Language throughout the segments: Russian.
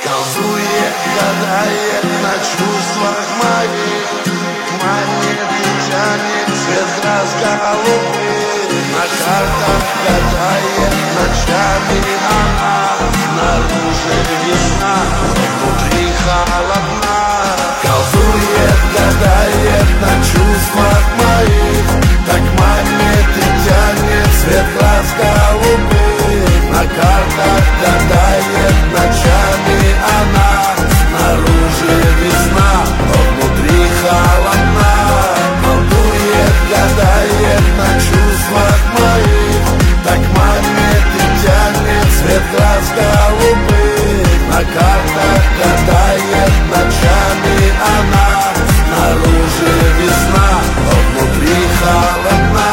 Колдует, гадает на чувствах моих, манит и тянет цвет глаз голубых. На картах гадает ночами она, снаружи весна, но внутри холодна. Колдует, гадает на чувствах моих, так манит и тянет цвет глаз голубых. На картах гадает ночами она, снаружи весна, но внутри холодна. Колдует, гадает на чувствах моих, так манит и тянет цвет глаз голубых. На картах гадает ночами она, снаружи весна, но внутри холодна.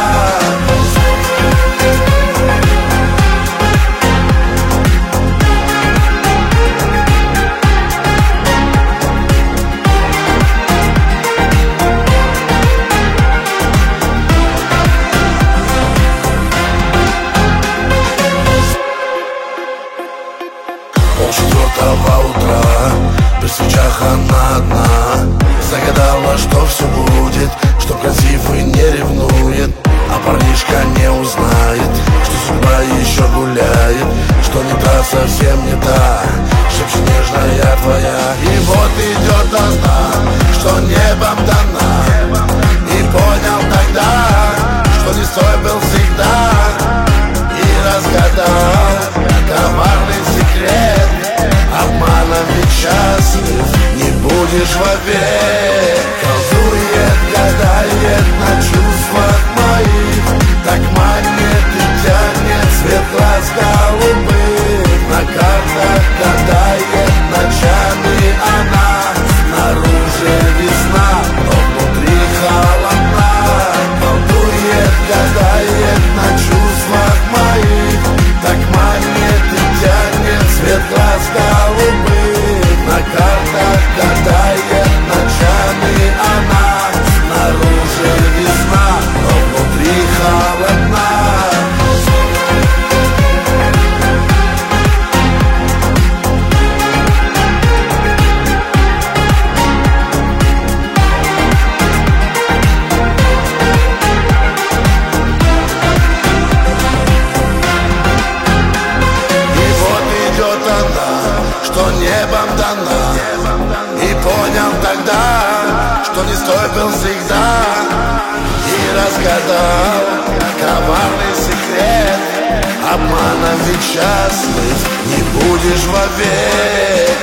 Полчетвертого утра, при свечах она одна, загадала, что все будет, что красивый не ревнует, а парнишка не узнает, что судьба еще гуляет, что не та, совсем не та, шепчет нежная твоя. И вот идет она, что небом дана, и понял тогда, что не стой был всегда, и разгадал коварный секрет. Обманом ведь счастлив не будешь вовек. Колдует, гадает на чувствах моих, так манит и тянет цвет глаз голубых. На картах гадает ночами она, снаружи весна, но внутри холодна. Колдует, гадает на чувствах моих, так манит и тянет цвет глаз голубых. На картах гадает ночами она, снаружи весна, но внутри холодна. Что небом дана, и понял тогда, что не стой был всегда, и разгадал коварный секрет. Обманом ведь счастлив не будешь вовек.